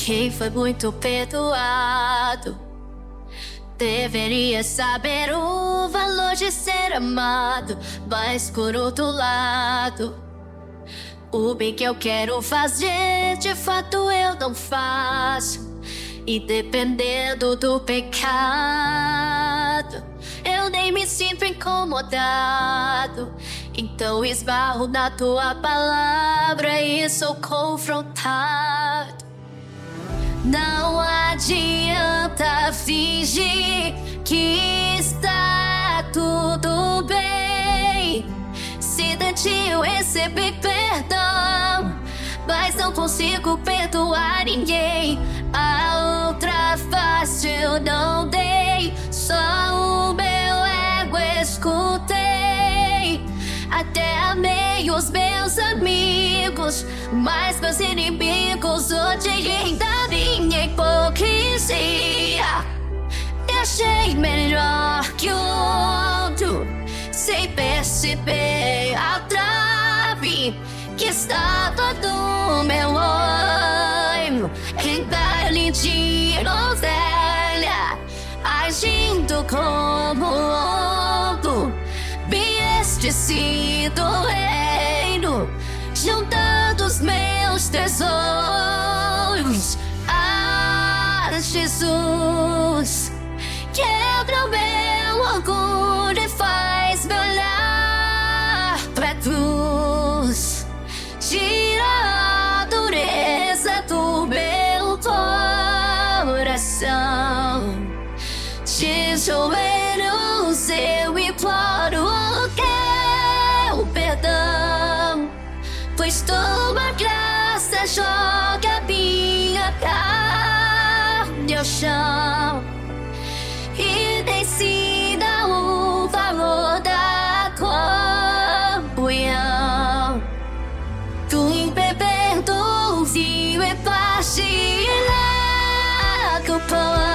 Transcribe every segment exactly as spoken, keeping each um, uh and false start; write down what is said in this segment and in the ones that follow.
Quem foi muito perdoado deveria saber o valor de ser amado. Mas por outro lado, o bem que eu quero fazer, de fato eu não faço. E dependendo do pecado, eu nem me sinto incomodado. Então esbarro na tua palavra e sou confrontado. Não adianta fingir que está tudo bem. Se de ti eu recebi perdão, mas não consigo perdoar ninguém. A outra face eu não dei, só o meu ego escutei. Até amei os meus amigos, mas meus inimigos odiei da minha hipocrisia. Me achei melhor que o outro, sem perceber a trave que está todo meu olho. Em baile de novela, agindo como lobo, me esqueci do reino, juntando os meus tesouros. Ah, Jesus, quebra o meu orgulho e faz me olhar pra cruz. Tira a dureza do meu coração. De joelhos eu imploro o teu perdão, pois tua graça joga minha carne ao chão e me ensina o valor da comunhão. Tu beber do vinho e partilhar com o pão.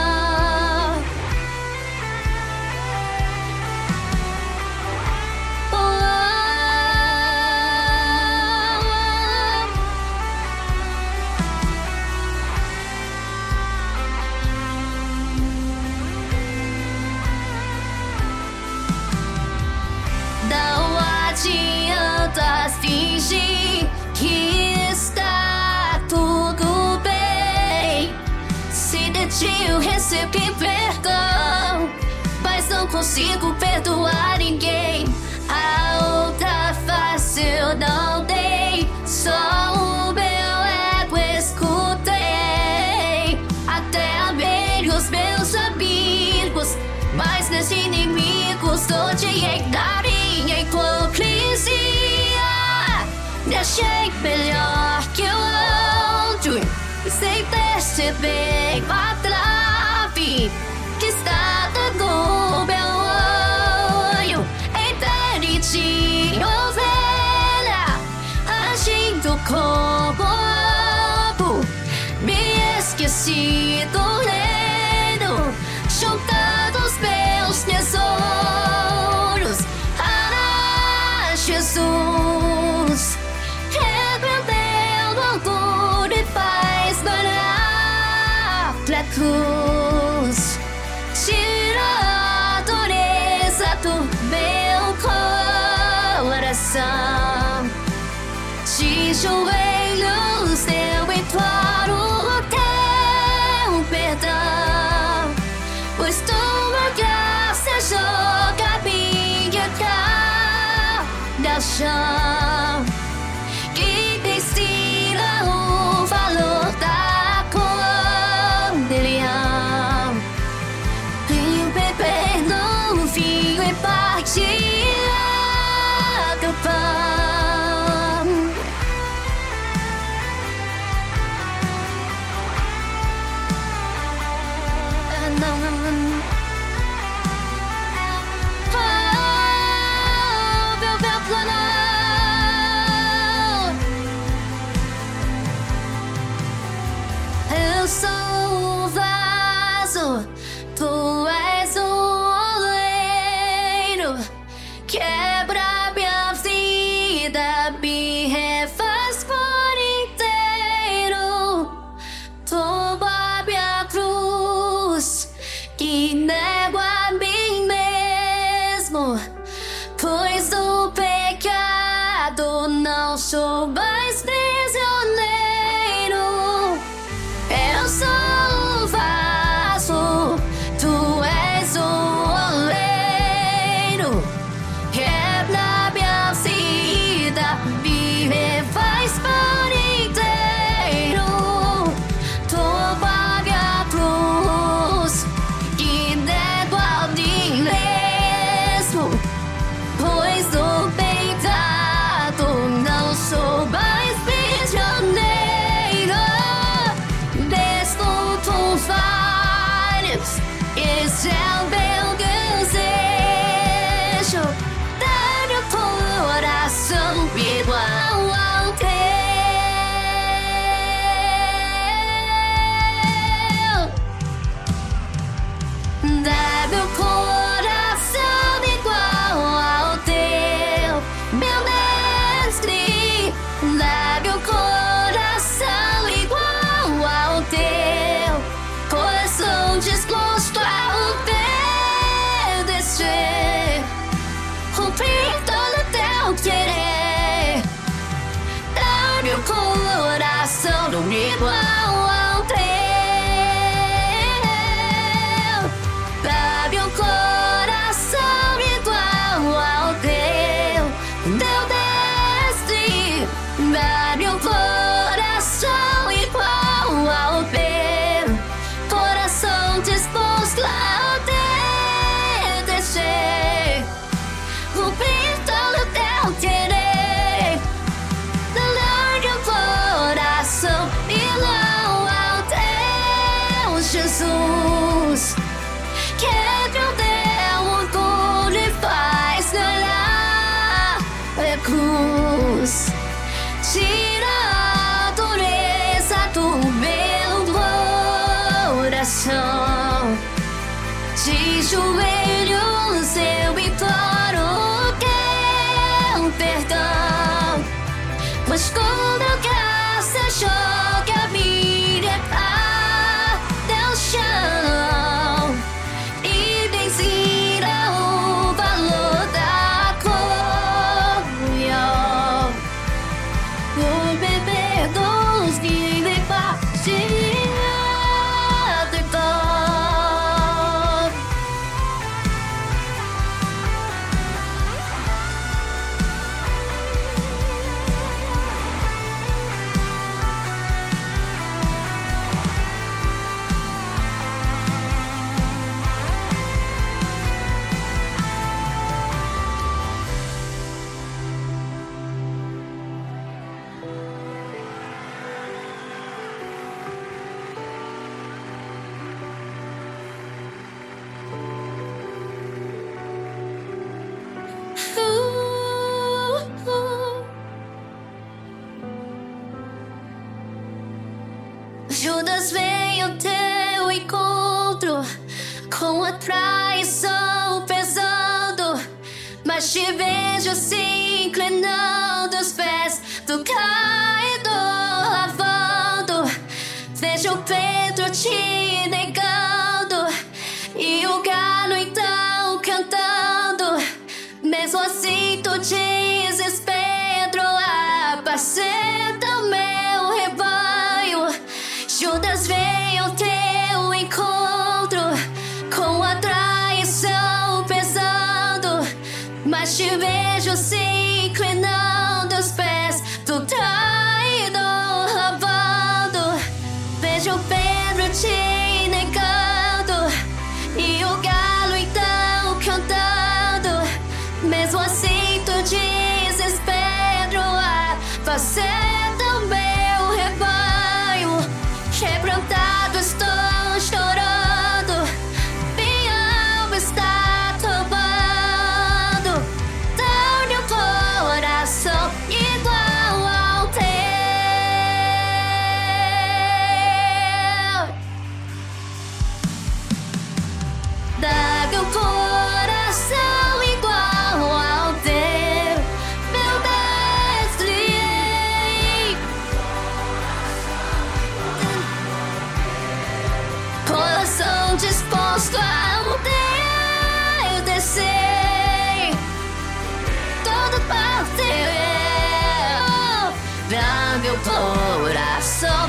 Não adianta fingir que está tudo bem. Se de ti eu recebi perdão, mas não consigo perdoar ninguém. A outra face eu não dei, só o meu ego escutei. Até amei os meus amigos, mas meus inimigos odiei da minha hipocrisia. Me achei melhor que o outro, sem perceber a trave que está no meu olho. Em pele de ovelha, agindo como lobo, me esqueci do reino, juntando os meus tesouros. Ah, Jesus, repreendendo o orgulho e faz me olhar pra cruz. Tira a dureza do meu coração. De joelhos eu imploro o teu perdão, pois tua graça joga minha carne ao chão e me ensina o valor da comunhão. Venho beber no vinho e partilhar do pão. Eu sou o vaso, tu és o oleiro. sou mais prisioneiro. Eu sou o vaso, tu és o oleiro. Quebra minha vida, me refaz por inteiro. Toma minha cruz e nego a mim mesmo, pois no peitado não sou mais prisioneiro. Desconto vários, esse é o meu desejo. Dar o coração igual ao teu. Dar meu coração igual ao teu, meu mestre. Dar meu coração igual ao teu, coração disposto a obedecer, cumprir todo teu querer. Dar meu coração não igual ao teu. Dar meu coração igual ao teu, teu mestre. Dar meu coração igual ao teu, coração disposto a obedecer, cumprir todo teu querer. Dar meu coração igual ao teu, Jesus. Quebra o teu orgulho e faz ganhar a cruz. Tira a dureza do meu coração. De joelhos eu imploro teu perdão, pois quando a graça joga a minha até o chão e me ensina o valor da comunhão. Vou beber dos que me partilham de dor. Judas veio ao teu encontro com a traição pesando, mas te vejo se inclinando os pés do caidor lavando. Vejo Pedro te negando e o galo então cantando. Mesmo assim tu dizes, Pedro, apacenta o meu rebanho. Judas veio ao teu encontro com a traição pesando, mas te vejo se inclinando os pés do traidor lavando. Vejo Pedro te negando e o galo então cantando. Mesmo assim tu dizes, Pedro, apacenta o meu rebanho. Quebrantado estou chorando, minha alma está tombando. Dá meu coração igual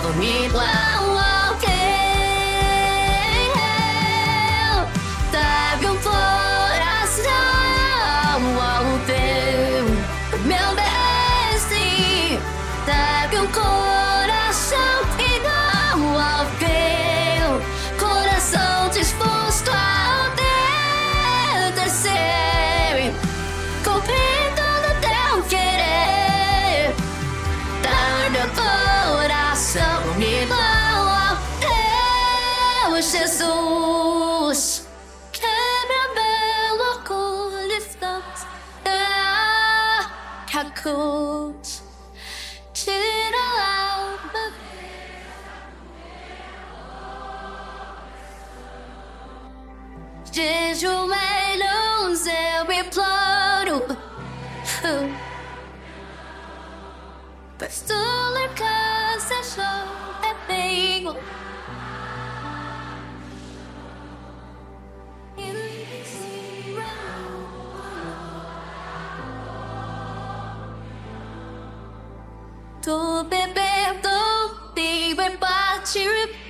bonito ao alguém. Deve um coração ao teu, meu bem. Deve um coração que não ao teu, coração disposto a obedecer, cumprindo o teu querer. Dar meu coração igual ao teu, Jesus. Quebra meu orgulho, estamos a cruz. Tira a alma, de joelhos eu imploro, pois tu lá casa já é bem. Tô bebendo, vivo em partir.